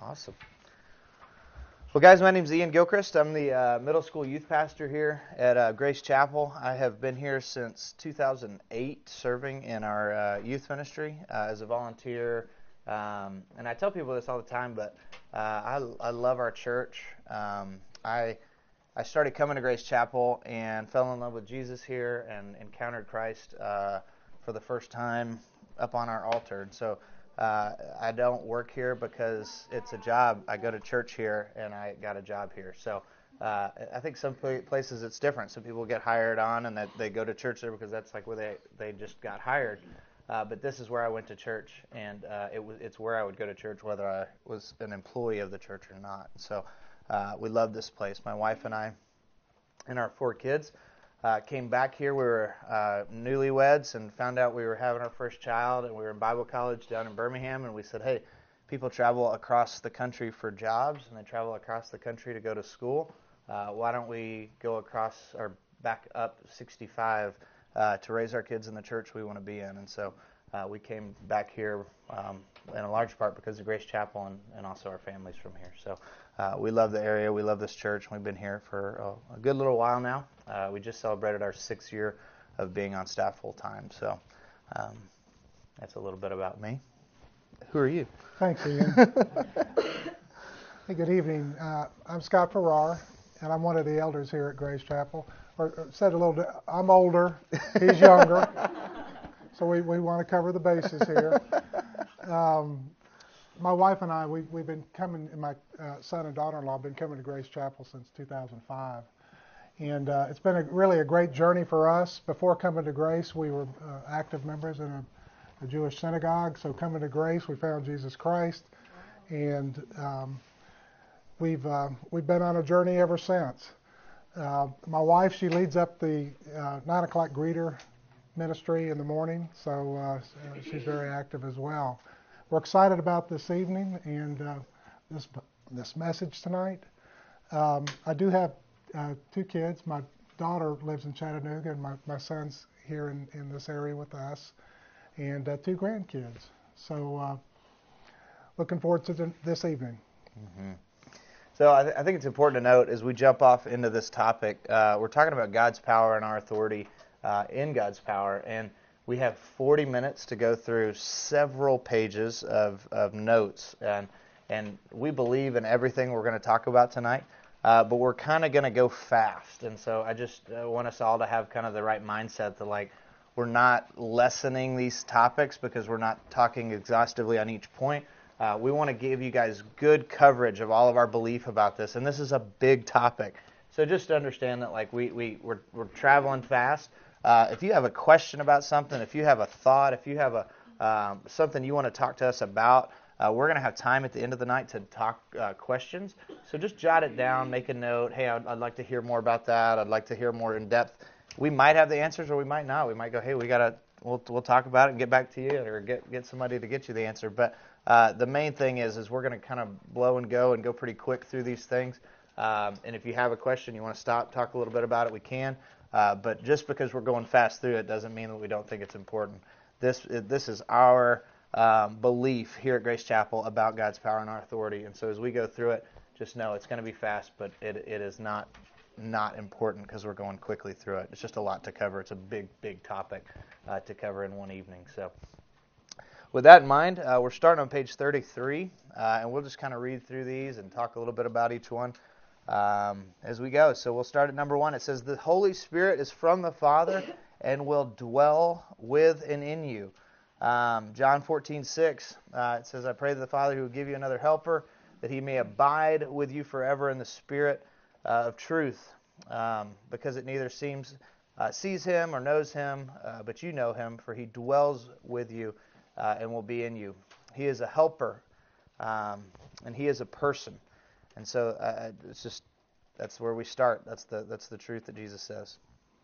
Awesome. Well, guys, my name is Ian Gilchrist. I'm the middle school youth pastor here at Grace Chapel. I have been here since 2008, serving in our youth ministry as a volunteer. And I tell people this all the time, but I love our church. I started coming to Grace Chapel and fell in love with Jesus here and encountered Christ for the first time up on our altar. And so I don't work here because it's a job. I go to church here, and I got a job here. So I think some places it's different. Some people get hired on, and that they go to church there because that's like where they just got hired. But this is where I went to church, and it's where I would go to church whether I was an employee of the church or not. So we love this place. My wife and I and our 4 kids came back here. We were newlyweds and found out we were having our first child, and we were in Bible college down in Birmingham, and we said, hey, people travel across the country for jobs, and they travel across the country to go to school. Why don't we go across or back up 65 to raise our kids in the church we want to be in? And so we came back here in a large part because of Grace Chapel and also our families from here. So we love the area. We love this church. We've been here for a good little while now. We just celebrated our 6th year of being on staff full time. So that's a little bit about me. Who are you? Thanks, Ian. Hey, good evening. I'm Scott Farrar, and I'm one of the elders here at Grace Chapel. Or said a little bit, I'm older, he's younger, so we want to cover the bases here. My wife and I, we've been coming, and my son and daughter-in-law have been coming to Grace Chapel since 2005. And it's been really a great journey for us. Before coming to Grace, we were active members in a Jewish synagogue. So coming to Grace, we found Jesus Christ. And we've been on a journey ever since. My wife, she leads up the 9 o'clock greeter ministry in the morning. So she's very active as well. We're excited about this evening and this message tonight. I do have 2 kids. My daughter lives in Chattanooga, and my son's here in this area with us, and 2 grandkids. So looking forward to this evening. Mm-hmm. So I think it's important to note as we jump off into this topic, we're talking about God's power and our authority in God's power, and we have 40 minutes to go through several pages of notes, and we believe in everything we're going to talk about tonight, but we're kind of going to go fast, and so I just want us all to have kind of the right mindset that we're not lessening these topics because we're not talking exhaustively on each point. We want to give you guys good coverage of all of our belief about this, and this is a big topic. So just understand that we're traveling fast. If you have a question about something, if you have a thought, if you have something you want to talk to us about, we're going to have time at the end of the night to talk questions. So just jot it down, make a note. Hey, I'd like to hear more about that. I'd like to hear more in depth. We might have the answers, or we might not. We might go, hey, we'll talk about it and get back to you, or get somebody to get you the answer. But the main thing is we're going to kind of blow and go pretty quick through these things. And if you have a question, you want to stop, talk a little bit about it, we can. But just because we're going fast through it doesn't mean that we don't think it's important. This is our belief here at Grace Chapel about God's power and our authority. And so as we go through it, just know it's going to be fast, but it is not important because we're going quickly through it. It's just a lot to cover. It's a big topic to cover in one evening. So with that in mind, we're starting on page 33, and we'll just kind of read through these and talk a little bit about each one as we go. So we'll start at number 1. It says, the Holy Spirit is from the Father and will dwell with and in you. John 14:6, it says, I pray to the Father who will give you another helper, that he may abide with you forever in the Spirit of truth, because it neither sees him or knows him, but you know him, for he dwells with you and will be in you. He is a helper, and he is a person. And so that's where we start. That's the truth that Jesus says.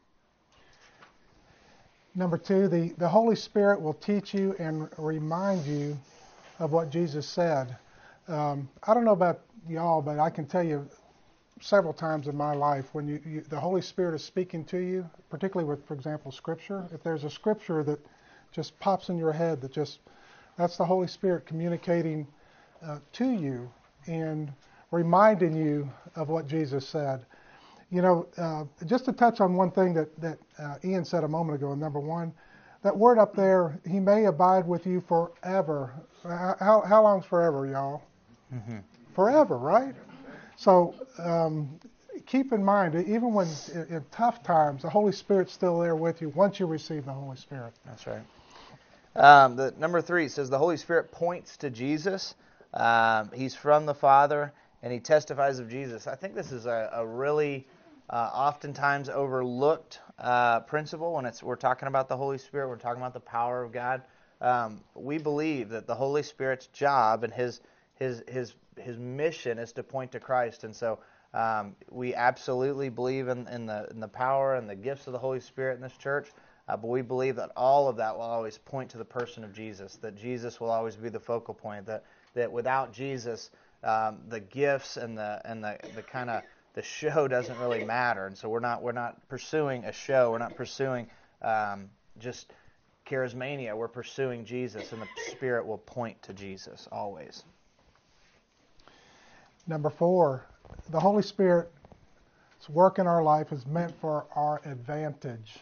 Number 2, the Holy Spirit will teach you and remind you of what Jesus said. I don't know about y'all, but I can tell you several times in my life when the Holy Spirit is speaking to you, particularly with, for example, Scripture. If there's a Scripture that just pops in your head, that's the Holy Spirit communicating to you and reminding you of what Jesus said. You know, just to touch on one thing that Ian said a moment ago, number one, that word up there, he may abide with you forever. How long's forever, y'all? Mm-hmm. Forever, right? So keep in mind, even when in tough times, the Holy Spirit's still there with you once you receive the Holy Spirit. That's right. The number 3 says the Holy Spirit points to Jesus. He's from the Father, and he testifies of Jesus. I think this is a really oftentimes overlooked principle when we're talking about the Holy Spirit. We're talking about the power of God. We believe that the Holy Spirit's job and his mission is to point to Christ, and so we absolutely believe in the power and the gifts of the Holy Spirit in this church. But we believe that all of that will always point to the person of Jesus. That Jesus will always be the focal point. That without Jesus, the gifts and the kind of the show doesn't really matter. And so we're not pursuing a show. We're not pursuing just charismania. We're pursuing Jesus, and the Spirit will point to Jesus always. Number 4, the Holy Spirit's work in our life is meant for our advantage.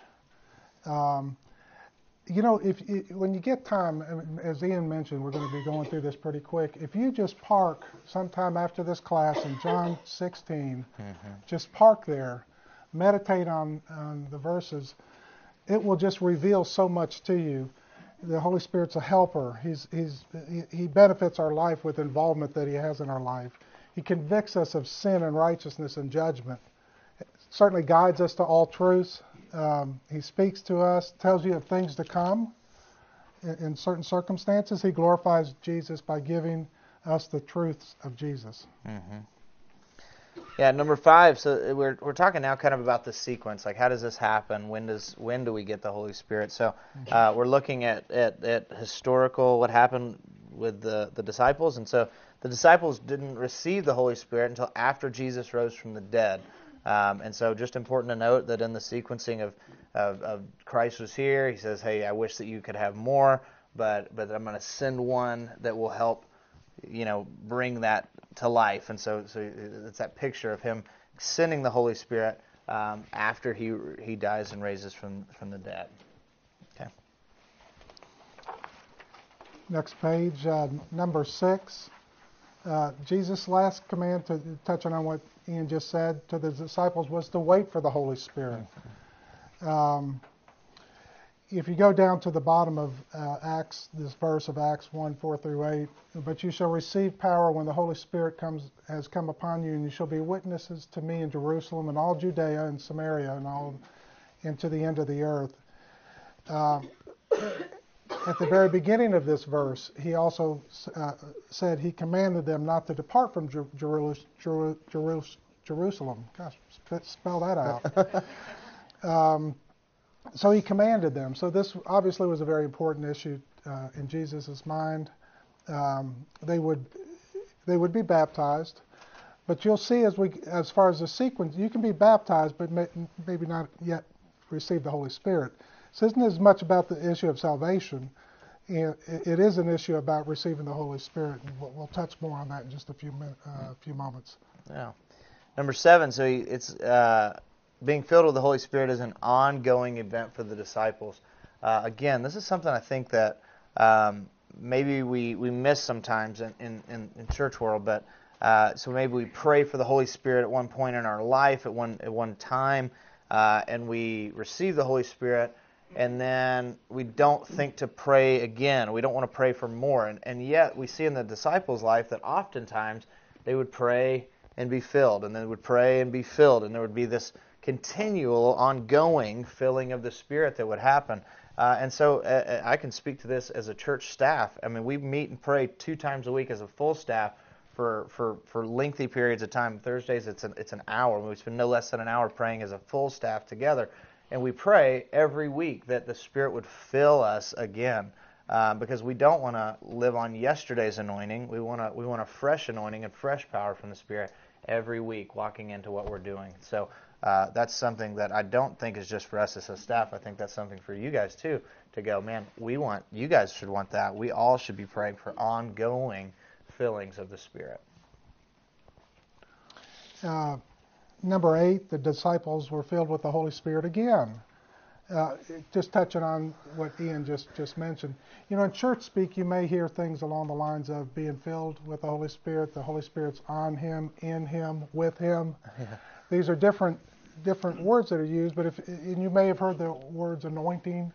You know, when you get time, as Ian mentioned, we're going to be going through this pretty quick. If you just park sometime after this class in John 16, just park there, meditate on the verses, it will just reveal so much to you. The Holy Spirit's a helper. He benefits our life with involvement that he has in our life. He convicts us of sin and righteousness and judgment. Certainly guides us to all truths. He speaks to us, tells you of things to come in certain circumstances. He glorifies Jesus by giving us the truths of Jesus. Mm-hmm. Yeah, number 5. So we're talking now kind of about the sequence. Like, how does this happen? When do we get the Holy Spirit? So we're looking at historical what happened with the disciples, and so the disciples didn't receive the Holy Spirit until after Jesus rose from the dead. And so just important to note that in the sequencing of Christ was here, he says, hey, I wish that you could have more, but I'm going to send one that will help, bring that to life. And so it's that picture of him sending the Holy Spirit after he dies and raises from the dead. Okay. Next page, number 6. Jesus' last command, touching on what Ian just said, to the disciples was to wait for the Holy Spirit. If you go down to the bottom of Acts, this verse of Acts 1:4-8, but you shall receive power when the Holy Spirit has come upon you, and you shall be witnesses to me in Jerusalem and all Judea and Samaria and to the end of the earth. At the very beginning of this verse, he also said he commanded them not to depart from Jerusalem. Gosh, spell that out. So he commanded them. So this obviously was a very important issue in Jesus' mind. They would be baptized, but you'll see as far as the sequence, you can be baptized, but maybe not yet receive the Holy Spirit. So it isn't as much about the issue of salvation. It is an issue about receiving the Holy Spirit, and we'll touch more on that in just a few moments. Yeah. Number 7, so it's being filled with the Holy Spirit is an ongoing event for the disciples. Again, this is something I think that maybe we miss sometimes in church world, but so maybe we pray for the Holy Spirit at one point in our life, at one time, and we receive the Holy Spirit, and then we don't think to pray again. We don't want to pray for more. And yet we see in the disciples' life that oftentimes they would pray and be filled, and they would pray and be filled, and there would be this continual, ongoing filling of the Spirit that would happen. And so I can speak to this as a church staff. I mean, we meet and pray 2 times a week as a full staff for lengthy periods of time. Thursdays, it's an hour. We spend no less than an hour praying as a full staff together. And we pray every week that the Spirit would fill us again, because we don't want to live on yesterday's anointing. We want a fresh anointing and fresh power from the Spirit every week, walking into what we're doing. So that's something that I don't think is just for us as a staff. I think that's something for you guys too, to go, man, you guys should want that. We all should be praying for ongoing fillings of the Spirit. Number 8, the disciples were filled with the Holy Spirit again. Just touching on what Ian just mentioned. In church speak, you may hear things along the lines of being filled with the Holy Spirit's on him, in him, with him. Yeah. These are different words that are used, but and you may have heard the words anointing.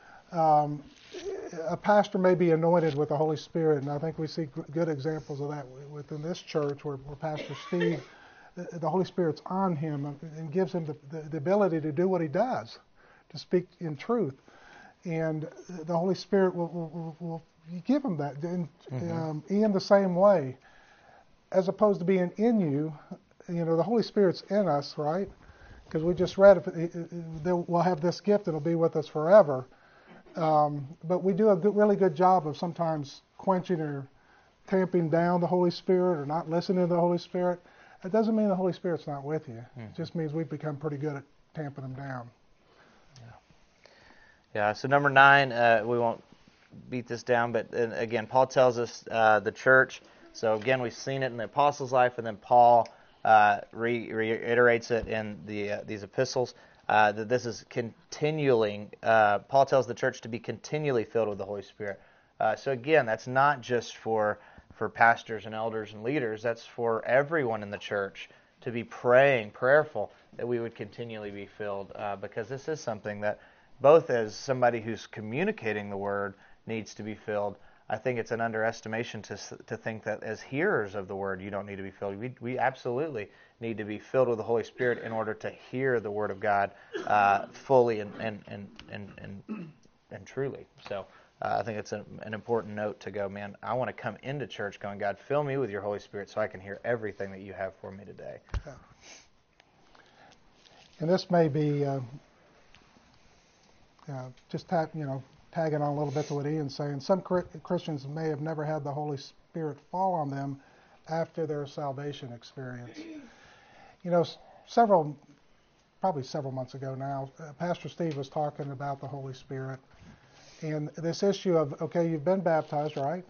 A pastor may be anointed with the Holy Spirit, and I think we see good examples of that within this church where Pastor Steve, the Holy Spirit's on him and gives him the ability to do what he does, to speak in truth. And the Holy Spirit will give him that. And Ian, the same way, as opposed to being in you, the Holy Spirit's in us, right? Because we just read, we'll have this gift, it'll be with us forever. But we do a really good job of sometimes quenching or tamping down the Holy Spirit or not listening to the Holy Spirit. It doesn't mean the Holy Spirit's not with you. It just means we've become pretty good at tamping them down. Yeah, so number 9, we won't beat this down, but again, Paul tells us the church. So again, we've seen it in the apostles' life, and then Paul reiterates it in these epistles, that this is continuing. Paul tells the church to be continually filled with the Holy Spirit. So again, that's not just for pastors and elders and leaders. That's for everyone in the church to be prayerful that we would continually be filled, because this is something that both as somebody who's communicating the word needs to be filled. I think it's an underestimation to think that as hearers of the word you don't need to be filled. We absolutely need to be filled with the Holy Spirit in order to hear the word of God fully and truly. So I think it's an important note to go, man, I want to come into church going, God, fill me with your Holy Spirit so I can hear everything that you have for me today. Yeah. And this may be just tagging on a little bit to what Ian's saying. Some Christians may have never had the Holy Spirit fall on them after their salvation experience. Probably several months ago now, Pastor Steve was talking about the Holy Spirit and this issue of, okay, you've been baptized, right?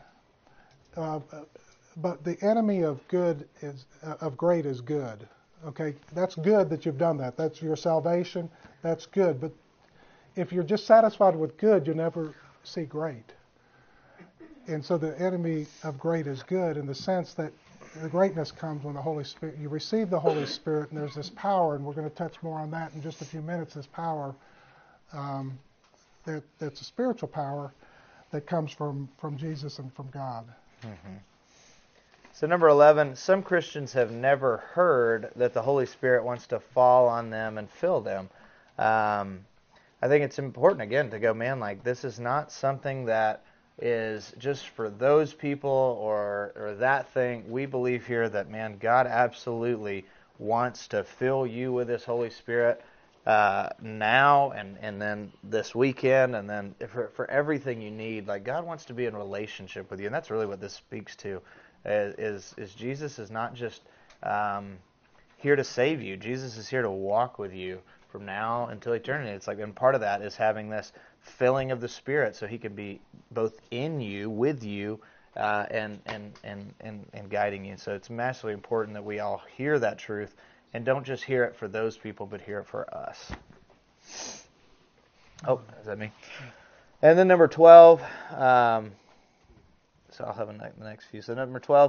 But the enemy of great is good. Okay, that's good that you've done that. That's your salvation. That's good. But if you're just satisfied with good, you'll never see great. And so the enemy of great is good in the sense that the greatness comes when the Holy Spirit, you receive the Holy Spirit, and there's this power, and we're going to touch more on that in just a few minutes, this power, that's a spiritual power that comes from Jesus and from God. Mm-hmm. So number 11, some Christians have never heard that the Holy Spirit wants to fall on them and fill them. I think it's important, again, to go, man, like this is not something that is just for those people or that thing. We believe here that, man, God absolutely wants to fill you with His Holy Spirit now and then this weekend and then for everything you need. Like God wants to be in relationship with you, and that's really what this speaks to. Is Jesus is not just here to save you. Jesus is here to walk with you from now until eternity. It's like, and part of that is having this filling of the Spirit, so He can be both in you, with you, and guiding you. So it's massively important that we all hear that truth and don't just hear it for those people, but hear it for us. Oh, is that me? And then number 12. So I'll have the next few. So number 12,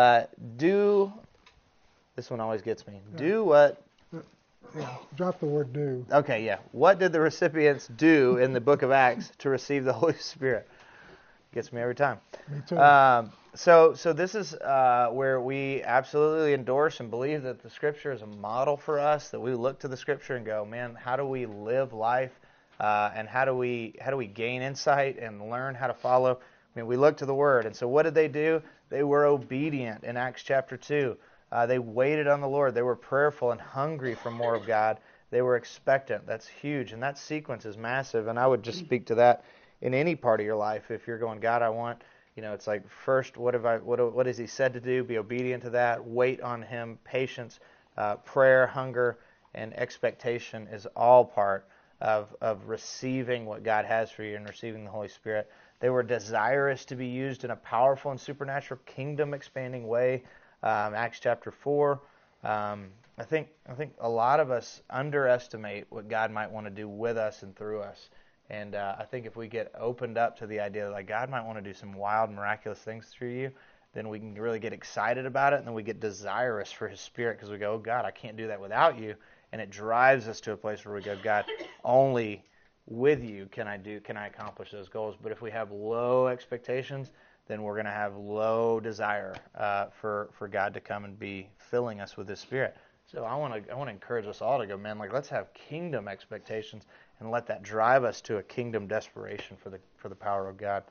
this one always gets me. Do what? Yeah, drop the word do. Okay, yeah. What did the recipients do in the book of Acts to receive the Holy Spirit? Gets me every time. Me too. So this is where we absolutely endorse and believe that the Scripture is a model for us, that we look to the Scripture and go, man, how do we live life, and how do we gain insight and learn how to follow? I mean, we look to the Word. And so what did they do? They were obedient in Acts chapter 2. They waited on the Lord. They were prayerful and hungry for more of God. They were expectant. That's huge. And that sequence is massive. And I would just speak to that in any part of your life. If you're going, God, I want, it's like first, what has He said to do? Be obedient to that. Wait on Him. Patience, prayer, hunger, and expectation is all part of receiving what God has for you and receiving the Holy Spirit. They were desirous to be used in a powerful and supernatural kingdom expanding way. Acts chapter 4, I think a lot of us underestimate what God might want to do with us and through us. And I think if we get opened up to the idea that like God might want to do some wild, miraculous things through you, then we can really get excited about it, and then we get desirous for His Spirit because we go, oh God, I can't do that without you. And it drives us to a place where we go, God, only with you can I accomplish those goals. But if we have low expectations, then we're going to have low desire for God to come and be filling us with His Spirit. So I want to encourage us all to go, man, like let's have kingdom expectations and let that drive us to a kingdom desperation for the power of God.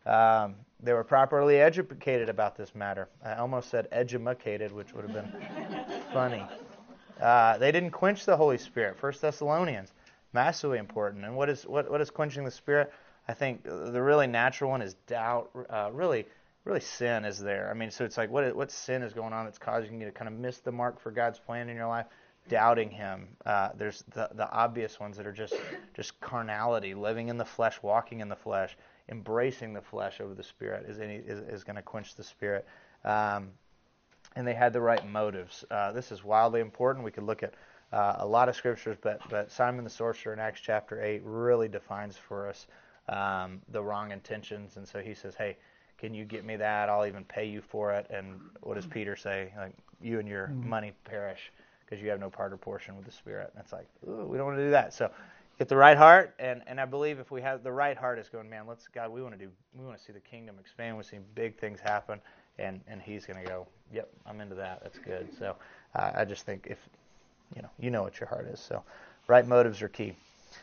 They were properly educated about this matter. I almost said edumacated, which would have been funny. They didn't quench the Holy Spirit. 1 Thessalonians, massively important. And what is quenching the Spirit? I think the really natural one is doubt. Really sin is there. I mean, so it's like what sin is going on that's causing you to kind of miss the mark for God's plan in your life? Doubting Him. There's the obvious ones that are just carnality, living in the flesh, walking in the flesh, embracing the flesh over the Spirit is going to quench the Spirit. And they had the right motives. This is wildly important. We could look at a lot of scriptures, but Simon the sorcerer in Acts chapter 8 really defines for us the wrong intentions. And so he says, hey, can you get me that? I'll even pay you for it. And what does Peter say? Like, you and your money perish because you have no part or portion with the Spirit. And it's like, ooh, we don't want to do that. So get the right heart. And I believe if we have the right heart, it's going, man, God, we want to see the kingdom expand. We want to see big things happen. And He's going to go, yep, I'm into that. That's good. So I just think if, you know what your heart is. So right motives are key.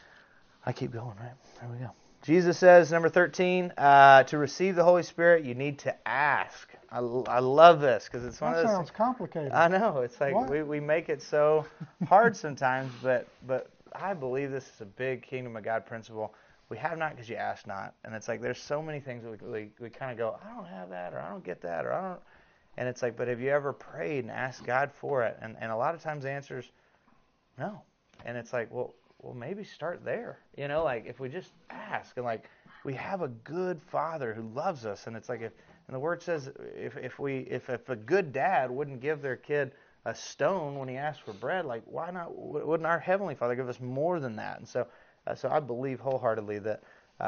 I keep going, right? There we go. Jesus says, number 13, to receive the Holy Spirit, you need to ask. I love this because it's one of those. That sounds complicated. I know. It's like we make it so hard sometimes, but I believe this is a big kingdom of God principle. We have not because you ask not. And it's like there's so many things that we kind of go, I don't have that, or I don't get that, or I don't. And it's like, but have you ever prayed and asked God for it? And a lot of times the answer is no. And it's like, well, maybe start there. Like if we just ask, and like we have a good Father who loves us, and it's like and the Word says if a good dad wouldn't give their kid a stone when he asks for bread, like why not? Wouldn't our Heavenly Father give us more than that? And so I believe wholeheartedly that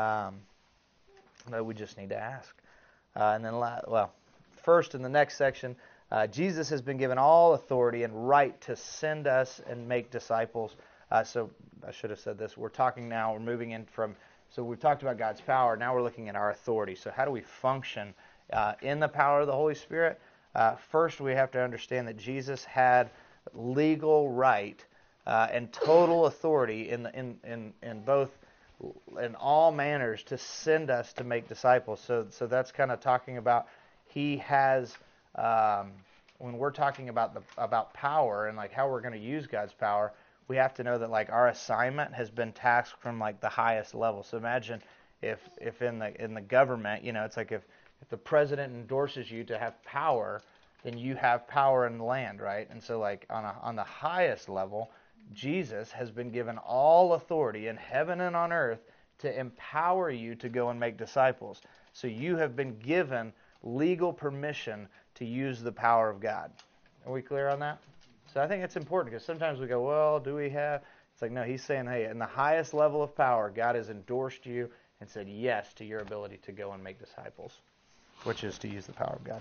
we just need to ask. And then first in the next section, Jesus has been given all authority and right to send us and make disciples. So I should have said this. We're moving in from, so we've talked about God's power. Now we're looking at our authority. So how do we function in the power of the Holy Spirit? First, we have to understand that Jesus had legal right and total authority in all manners to send us to make disciples. So that's kind of talking about He has. When we're talking about power and like how we're going to use God's power, we have to know that like our assignment has been tasked from like the highest level. So imagine if in the government, it's like if the president endorses you to have power, then you have power in the land, right? And so like on the highest level, Jesus has been given all authority in heaven and on earth to empower you to go and make disciples. So you have been given legal permission to use the power of God. Are we clear on that? So I think it's important because sometimes we go, well, do we have? It's like, no, He's saying, hey, in the highest level of power, God has endorsed you and said yes to your ability to go and make disciples, which is to use the power of God.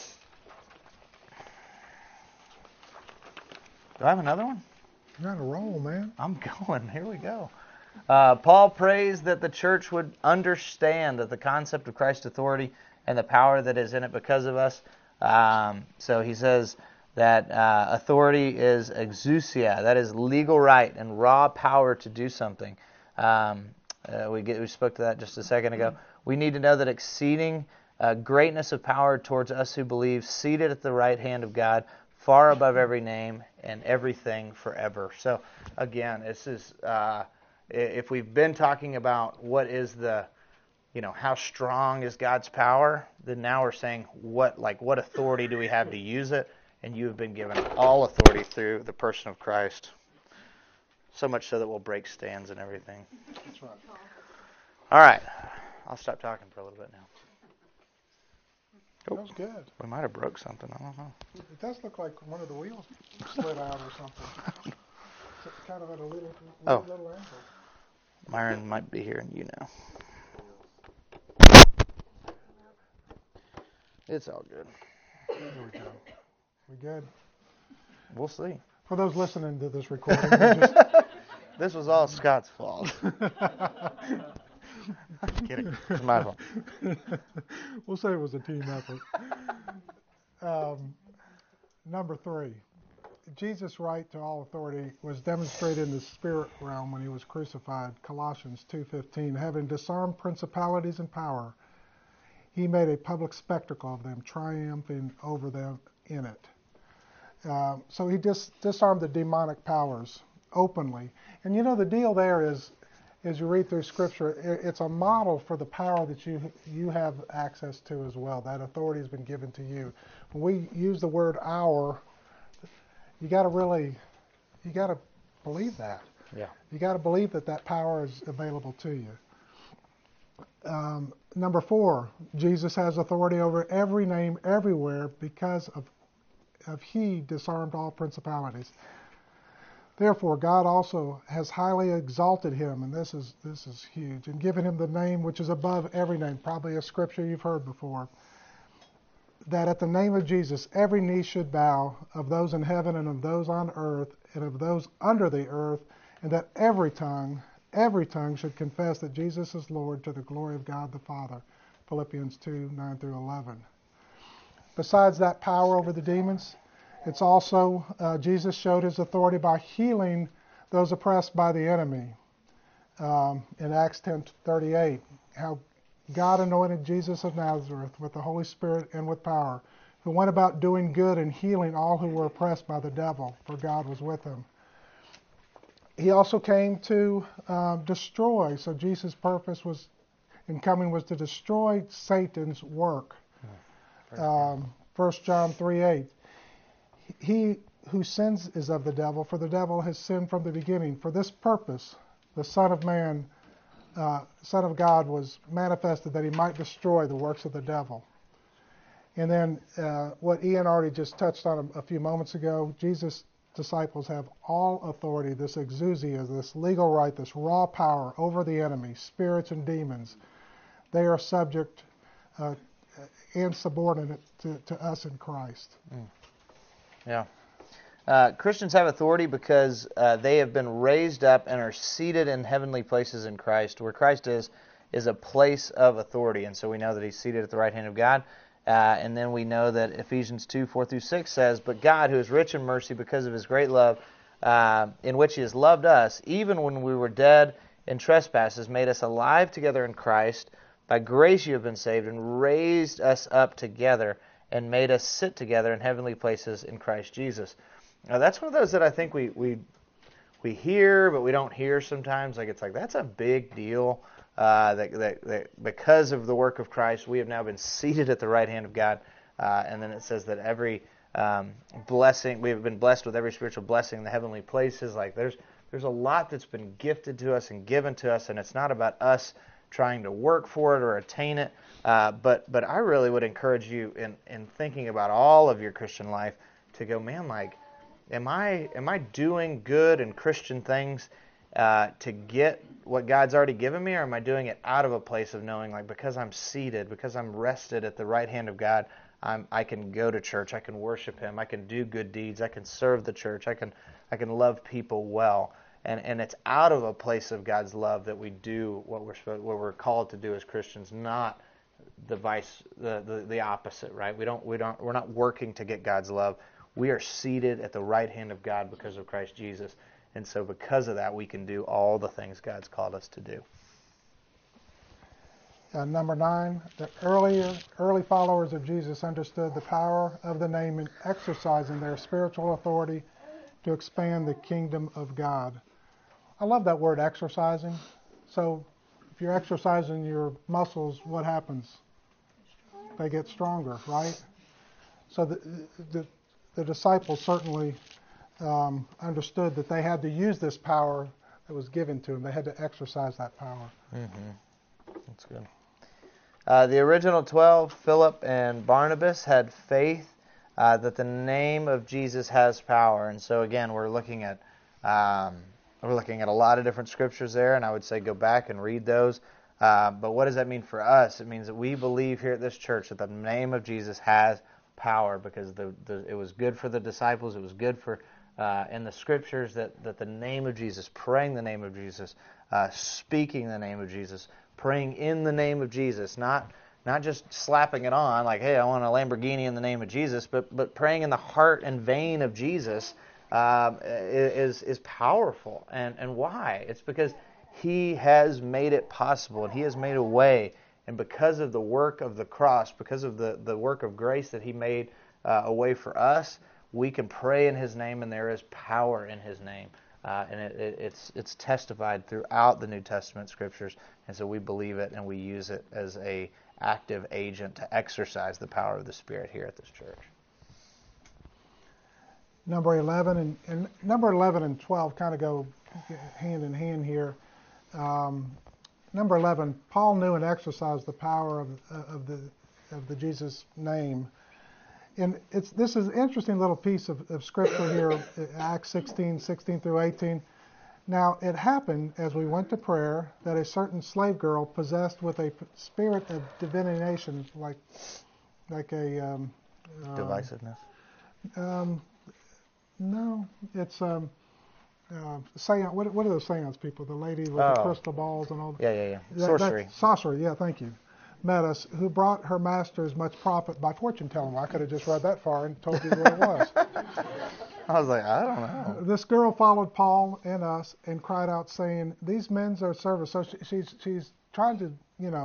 Do I have another one? You're on a roll, man. I'm going. Here we go. Paul prays that the church would understand that the concept of Christ's authority and the power that is in it because of us. So he says that authority is exousia, that is legal right and raw power to do something. We spoke to that just a second ago. We need to know that exceeding greatness of power towards us who believe, seated at the right hand of God, far above every name and everything forever. So again, this is if we've been talking about what is the how strong is God's power, then now we're saying what authority do we have to use it? And you have been given all authority through the person of Christ. So much so that we'll break stands and everything. That's right. All right. I'll stop talking for a little bit now. That was good. We might have broke something. I don't know. It does look like one of the wheels slid out or something. It's kind of at a little angle. Myron might be here, and you know. It's all good. There we go. We good? We'll see. For those listening to this recording, This was all Scott's fault. I'm kidding. It's my fault. We'll say it was a team effort. Number 3. Jesus' right to all authority was demonstrated in the spirit realm when he was crucified. Colossians 2:15. Having disarmed principalities and power, he made a public spectacle of them, triumphing over them in it. So he disarmed the demonic powers openly. And you know, the deal there is, as you read through Scripture, it's a model for the power that you have access to as well. That authority has been given to you. When we use the word "our," you got to believe that. Yeah. You got to believe that power is available to you. Number 4, Jesus has authority over every name everywhere because of he disarmed all principalities. Therefore, God also has highly exalted him, and this is huge, and given him the name which is above every name, probably a scripture you've heard before, that at the name of Jesus every knee should bow, of those in heaven and of those on earth and of those under the earth, and that every tongue should confess that Jesus is Lord, to the glory of God the Father. Philippians 2:9 through 11. Besides that power over the demons, it's also Jesus showed his authority by healing those oppressed by the enemy. In Acts 10:38, how God anointed Jesus of Nazareth with the Holy Spirit and with power, who went about doing good and healing all who were oppressed by the devil, for God was with him. He also came to destroy. So Jesus' purpose in coming was to destroy Satan's work. 1 John 3:8. He who sins is of the devil, for the devil has sinned from the beginning. For this purpose, the Son of God was manifested, that he might destroy the works of the devil. And then what Ian already just touched on a few moments ago, Jesus' disciples have all authority, this exousia, this legal right, this raw power over the enemy, spirits and demons. They are subject and subordinate to us in Christ. Yeah. Christians have authority because they have been raised up and are seated in heavenly places in Christ. Where Christ is a place of authority. And so we know that he's seated at the right hand of God. And then we know that Ephesians 2:4 through 6 says, "But God, who is rich in mercy because of his great love, in which he has loved us, even when we were dead in trespasses, made us alive together in Christ. By grace you have been saved, and raised us up together, and made us sit together in heavenly places in Christ Jesus." Now that's one of those that I think we hear, but we don't hear sometimes. It's like that's a big deal. That because of the work of Christ, we have now been seated at the right hand of God. And then it says that every blessing, we have been blessed with every spiritual blessing in the heavenly places. There's a lot that's been gifted to us and given to us, and it's not about us trying to work for it or attain it. But I really would encourage you in thinking about all of your Christian life to go, man, am I doing good and Christian things to get what God's already given me, or am I doing it out of a place of knowing, because I'm seated, because I'm rested at the right hand of God, I can go to church, I can worship him, I can do good deeds, I can serve the church, I can love people well. And it's out of a place of God's love that we do what we're called to do as Christians, not the opposite, right? We're not working to get God's love. We are seated at the right hand of God because of Christ Jesus. And so because of that, we can do all the things God's called us to do. Number 9, the early followers of Jesus understood the power of the name in exercising their spiritual authority to expand the kingdom of God. I love that word, exercising. So if you're exercising your muscles, what happens? They get stronger, right? So the disciples certainly understood that they had to use this power that was given to them. They had to exercise that power. Mm-hmm. That's good. The original 12, Philip and Barnabas, had faith that the name of Jesus has power. And so again, we're looking at a lot of different scriptures there, and I would say go back and read those. But what does that mean for us? It means that we believe here at this church that the name of Jesus has power, because it was good for the disciples. It was good for in the scriptures that the name of Jesus, praying the name of Jesus, speaking the name of Jesus, praying in the name of Jesus, not just slapping it on like, hey, I want a Lamborghini in the name of Jesus, but praying in the heart and vein of Jesus is powerful. And why? It's because He has made it possible, and He has made a way. And because of the work of the cross, because of the work of grace that He made a way for us, we can pray in His name, and there is power in His name. And it's testified throughout the New Testament scriptures. And so we believe it, and we use it as a active agent to exercise the power of the Spirit here at this church. Number 11 and number 11 and 12 kind of go hand in hand here. Number 11, Paul knew and exercised the power of the Jesus name. And this is an interesting little piece of scripture here, Acts 16 through 18. Now, it happened as we went to prayer that a certain slave girl possessed with a spirit of divination, like a divisiveness. No, it's seance. What are those seance people? The lady with the crystal balls and all that? Yeah. Sorcery. Sorcery, yeah, thank you. Met us, who brought her masters much profit by fortune telling. Well, I could have just read that far and told you what it was. I was like, I don't know. This girl followed Paul and us and cried out, saying, "These men are servants." So she's trying to,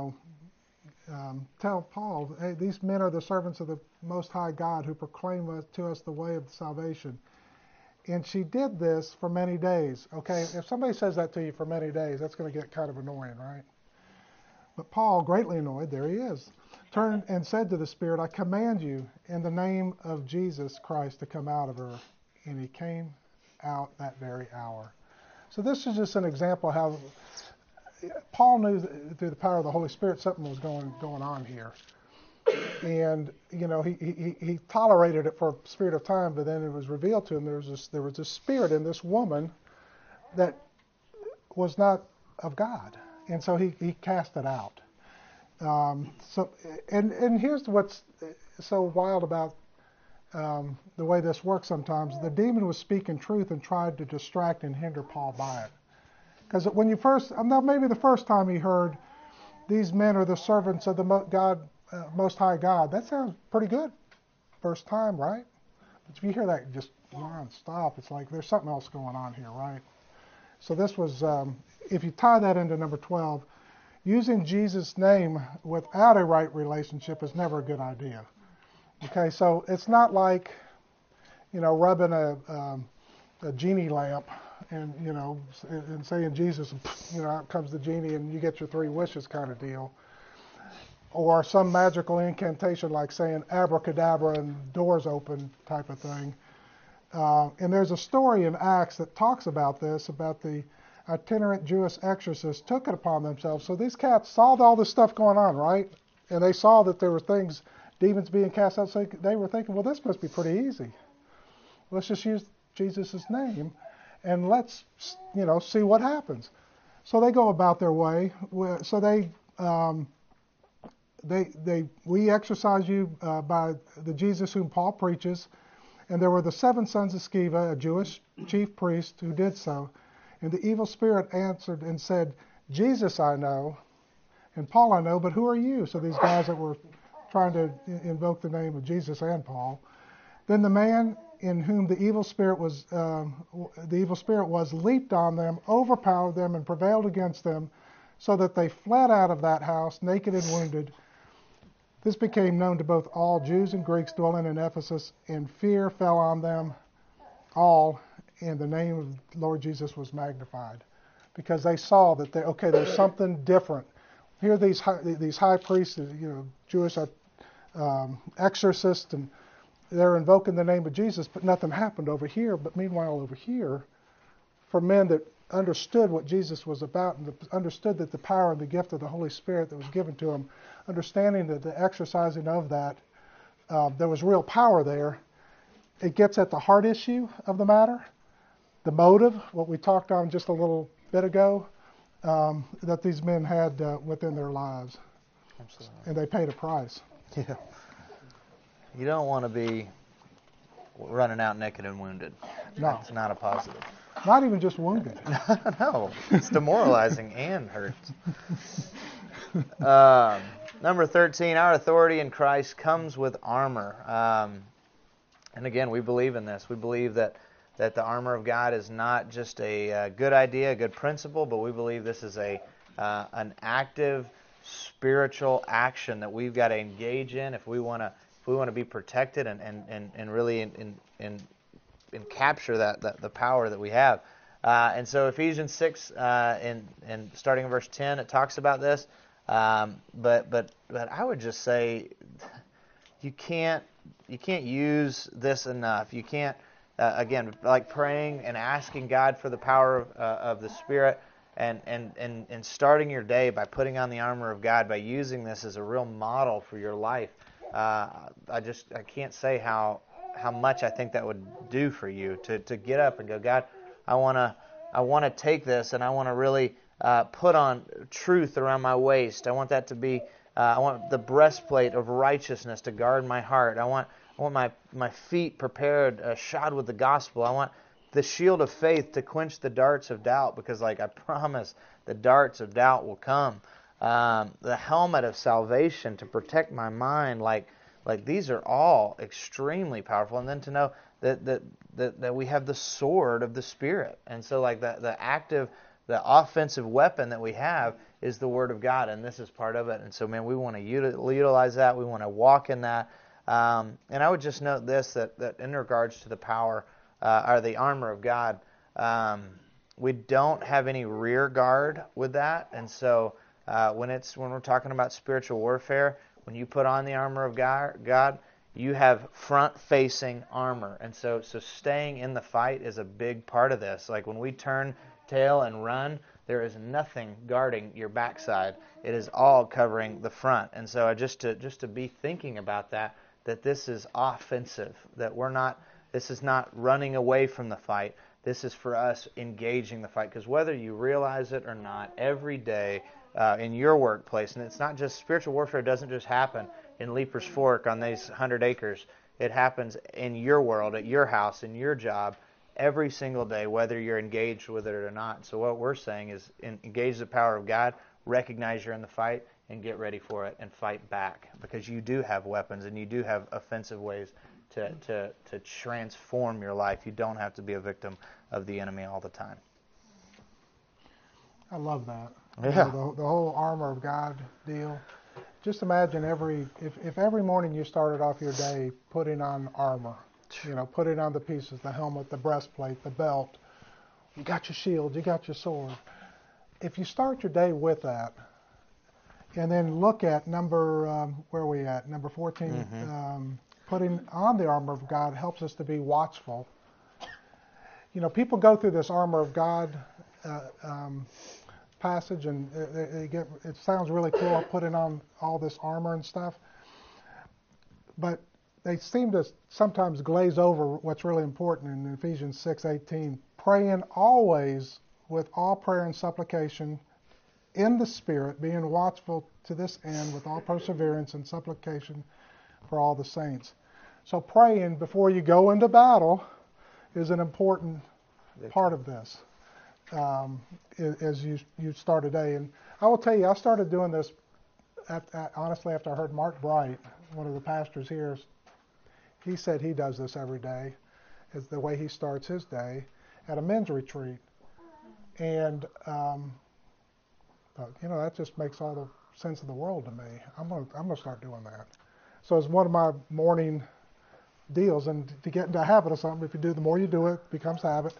tell Paul, "Hey, these men are the servants of the Most High God, who proclaim to us the way of salvation." And she did this for many days. Okay, if somebody says that to you for many days, that's going to get kind of annoying, right? But Paul, greatly annoyed, there he is, turned and said to the Spirit, "I command you in the name of Jesus Christ to come out of her." And he came out that very hour. So this is just an example of how Paul knew that through the power of the Holy Spirit something was going on here. And he tolerated it for a period of time, but then it was revealed to him there was this spirit in this woman that was not of God, and so he cast it out. And here's what's so wild about the way this works sometimes. The demon was speaking truth and tried to distract and hinder Paul by it. Because when you first, maybe the first time he heard, "These men are the servants of the Most High God," that sounds pretty good first time, right? But if you hear that just non-stop, it's like there's something else going on here, right? So this was, if you tie that into number 12, using Jesus' name without a right relationship is never a good idea. Okay, so it's not like, rubbing a genie lamp and, and saying Jesus, out comes the genie and you get your 3 wishes kind of deal. Or some magical incantation like saying abracadabra and doors open type of thing. And there's a story in Acts that talks about this, about the itinerant Jewish exorcists took it upon themselves. So these cats saw all this stuff going on, right? And they saw that there were things, demons being cast out, so they were thinking, well, this must be pretty easy. Let's just use Jesus' name and let's, see what happens. So they go about their way. So we exorcise you by the Jesus whom Paul preaches. And there were the 7 sons of Sceva, a Jewish chief priest, who did so. And the evil spirit answered and said, "Jesus I know, and Paul I know, but who are you?" So these guys that were trying to invoke the name of Jesus and Paul. Then the man in whom the evil spirit was leaped on them, overpowered them, and prevailed against them, so that they fled out of that house, naked and wounded. This became known to both all Jews and Greeks dwelling in Ephesus, and fear fell on them all, and the name of the Lord Jesus was magnified. Because they saw that, there's something different. Here these high priests, Jewish exorcists, and they're invoking the name of Jesus, but nothing happened over here. But meanwhile over here, for men that understood what Jesus was about and understood that the power and the gift of the Holy Spirit that was given to him, understanding that the exercising of that, there was real power there. It gets at the heart issue of the matter, the motive, what we talked on just a little bit ago, that these men had within their lives. Absolutely. And they paid a price. Yeah. You don't want to be running out naked and wounded. No. It's not a positive. Not even just wounded. No, it's demoralizing and hurts. Number 13, our authority in Christ comes with armor. And again, we believe in this. We believe that the armor of God is not just a good idea, a good principle, but we believe this is an active spiritual action that we've got to engage in if we want to be protected and really and capture the power that we have. And so Ephesians 6 and starting in verse 10, it talks about this. But I would just say you can't use this enough. You can't again, like praying and asking God for the power of the Spirit and starting your day by putting on the armor of God, by using this as a real model for your life. I can't say how much I think that would do for you to get up and go, God, I want to take this and I want to really put on truth around my waist. I want that to be I want the breastplate of righteousness to guard my heart. I want my feet prepared, shod with the gospel. I want the shield of faith to quench the darts of doubt, because I promise the darts of doubt will come. The helmet of salvation to protect my mind. Like these are all extremely powerful. And then to know that we have the sword of the Spirit. And so the offensive weapon that we have is the Word of God, and this is part of it. And so, man, we want to utilize that. We want to walk in that. And I would just note this, that in regards to the power or the armor of God, we don't have any rear guard with that. And so when we're talking about spiritual warfare, when you put on the armor of God, you have front-facing armor. And so staying in the fight is a big part of this. Like when we turn tail and run, there is nothing guarding your backside. It is all covering the front. And so just to be thinking about that this is offensive, that this is not running away from the fight. This is for us engaging the fight. Because whether you realize it or not, every day in your workplace, and it's not just spiritual warfare, doesn't just happen in Leapers Fork on these 100 acres. It happens in your world, at your house, in your job, every single day, whether you're engaged with it or not. So what we're saying is engage the power of God, recognize you're in the fight, and get ready for it and fight back, because you do have weapons and you do have offensive ways to transform your life. You don't have to be a victim of the enemy all the time. I love that. Yeah. The whole armor of God deal. Just imagine if every morning you started off your day putting on armor, putting on the pieces, the helmet, the breastplate, the belt. You got your shield, you got your sword. If you start your day with that, and then look at number 14, Mm-hmm. Putting on the armor of God helps us to be watchful. People go through this armor of God passage, and it sounds really cool, putting on all this armor and stuff, but they seem to sometimes glaze over what's really important in Ephesians 6:18. Praying always with all prayer and supplication in the Spirit, being watchful to this end with all perseverance and supplication for all the saints. So praying before you go into battle is an important part of this as you start a day. And I will tell you, I started doing this honestly after I heard Mark Bright, one of the pastors here. He said he does this every day, is the way he starts his day at a men's retreat. And that just makes all the sense in the world to me. I'm gonna start doing that. So it's one of my morning deals, and to get into a habit of something, if you do, the more you do it, it becomes habit.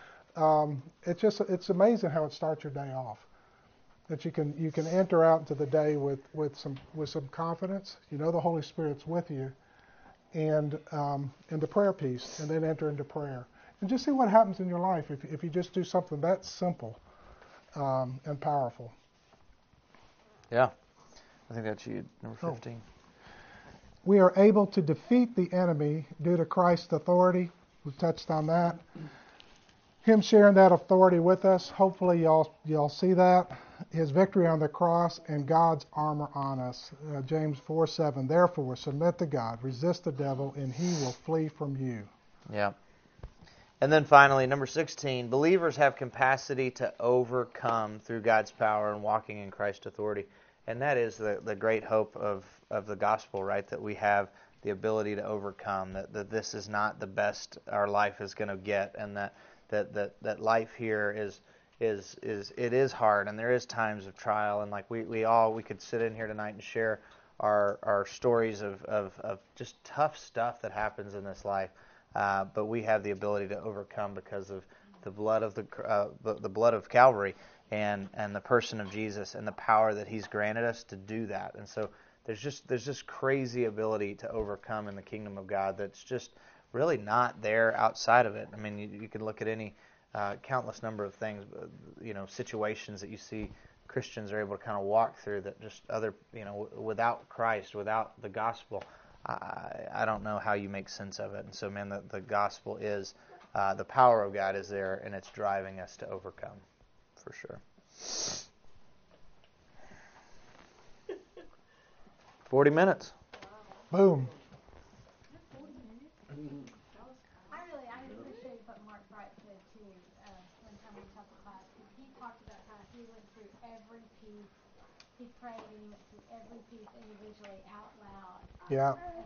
It's amazing how it starts your day off. That you can enter out into the day with some confidence. The Holy Spirit's with you, and the prayer piece, and then enter into prayer. and just see what happens in your life if you just do something that simple and powerful. Yeah. I think that's you, number 15. We are able to defeat the enemy due to Christ's authority. We touched on that. Him sharing that authority with us. Hopefully y'all see that. His victory on the cross and God's armor on us. James 4:7. Therefore, submit to God, resist the devil, and he will flee from you. Yeah. And then finally, number 16, believers have capacity to overcome through God's power and walking in Christ's authority. And that is the great hope of the gospel, right? That we have the ability to overcome, that this is not the best our life is going to get, and that life here is hard, and there is times of trial, and like we could sit in here tonight and share our stories of just tough stuff that happens in this life, but we have the ability to overcome because of the blood of the blood of Calvary and the person of Jesus and the power that He's granted us to do that. And so there's just crazy ability to overcome in the kingdom of God that's just really not there outside of it. I mean, you can look at any countless number of things, situations that you see Christians are able to kind of walk through that just other, without Christ, without the gospel, I don't know how you make sense of it. And so, man, the gospel is, the power of God is there, and it's driving us to overcome, for sure. 40 minutes. Boom. I appreciate what Mark Bright said too. One time we talked about, he talked about how he went through every piece. He prayed and he went through every piece individually out loud. Yeah.